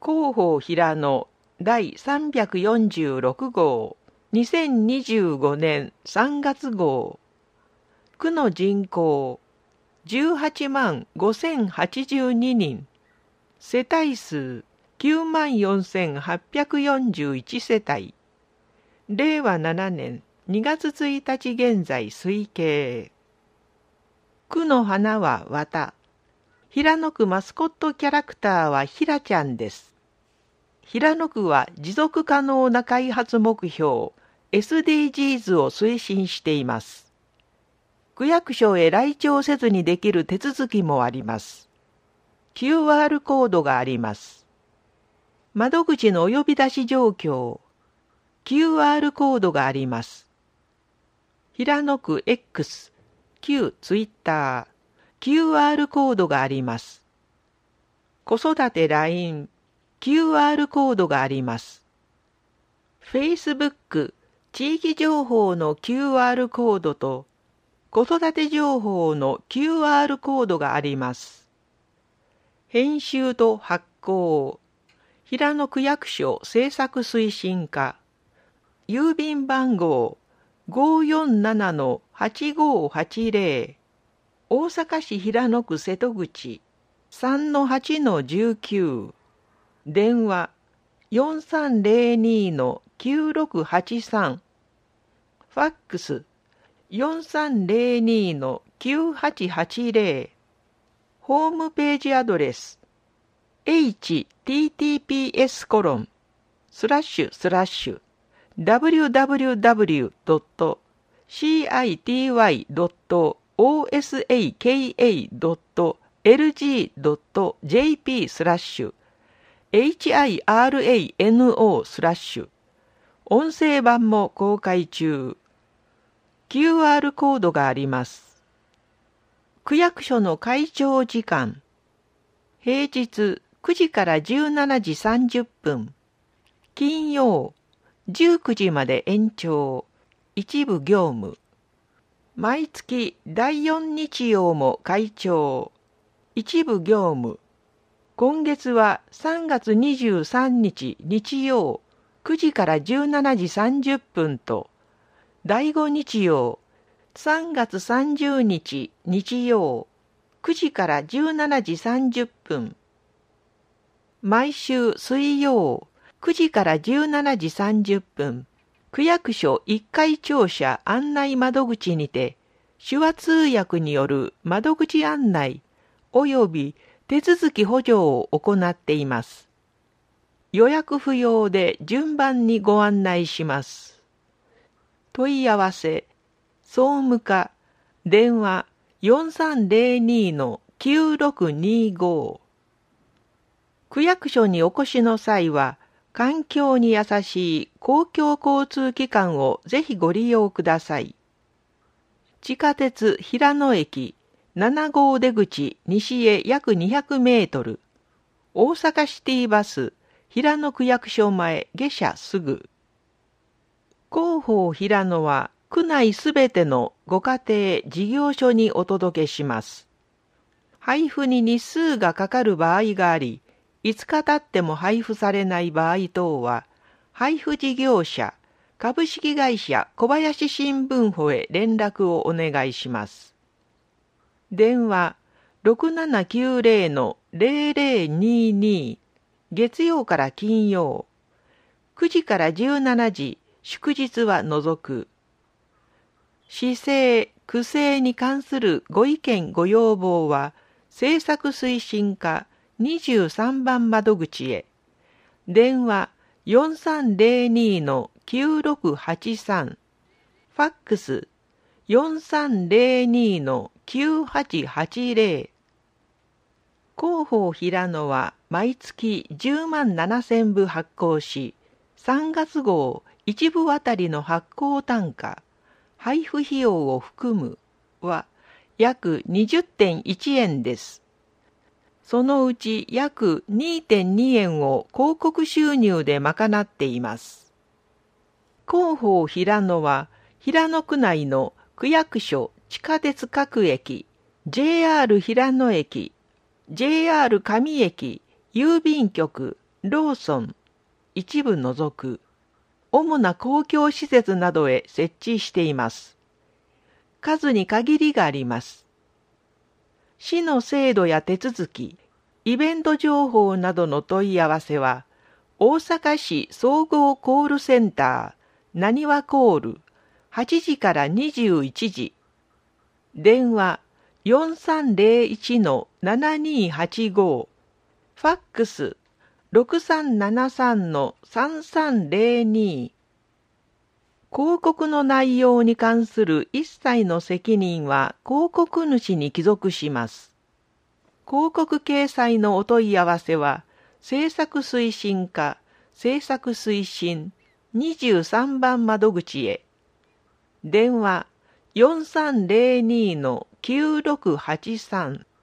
広報平野第346号2025年3月号。区の人口18万5082人。世帯数9万4841世帯。令和7年2月1日現在推計。区の花は綿。平野区マスコットキャラクターはひらちゃんです。平野区は持続可能な開発目標 SDGs を推進しています。区役所へ来庁せずにできる手続きもあります。QR コードがあります。窓口のお呼び出し状況。QR コードがあります。平野区 X、旧 Twitter、QR コードがあります。子育て LINE、QR コードがあります。Facebook、地域情報の QR コードと子育て情報の QR コードがあります。編集と発行、平野区役所政策推進課、郵便番号 547-8580、大阪市平野区瀬戸口 3-8-19、電話 4302-9683、ファックス 4302-9880、ホームページアドレス https://www.city.osaka.jp/hirano/ 音声版も公開中。QR コードがあります。区役所の開庁時間。平日9時から17時30分。金曜19時まで延長。一部業務。毎月第4日曜も開庁。一部業務。今月は3月23日日曜9時から17時30分と、第5日曜3月30日日曜9時から17時30分。毎週水曜9時から17時30分、区役所1階庁舎案内窓口にて、手話通訳による窓口案内及び手続き補助を行っています。予約不要で順番にご案内します。問い合わせ、総務課、電話 4302-9625。区役所にお越しの際は、環境に優しい公共交通機関をぜひご利用ください。地下鉄平野駅7号出口西へ約200メートル。大阪シティバス平野区役所前下車すぐ。広報平野は区内すべてのご家庭事業所にお届けします。配布に日数がかかる場合があり、5日経っても配布されない場合等は、配布事業者、株式会社小林新聞保へ連絡をお願いします。電話 6790-0022、月曜から金曜、9時から17時、祝日は除く。市政・区政に関するご意見ご要望は、政策推進課23番窓口へ。電話 4302-9683、ファックス 4302-9880。広報平野は毎月10万7000部発行し、3月号1部あたりの発行単価、配布費用を含むは約 20.1 円です。そのうち約 2.2 円を広告収入で賄っています。広報平野は平野区内の区役所、地下鉄各駅、JR 平野駅、JR 上駅、郵便局、 ローソン、一部除く、主な公共施設などへ設置しています。数に限りがあります。市の制度や手続き、イベント情報などの問い合わせは、大阪市総合コールセンター、なにわコール、8時から21時。電話4301-7285。ファックス6373-3302。広告の内容に関する一切の責任は広告主に帰属します。広告掲載のお問い合わせは、制作推進課、制作推進23番窓口へ。電話4302-9683。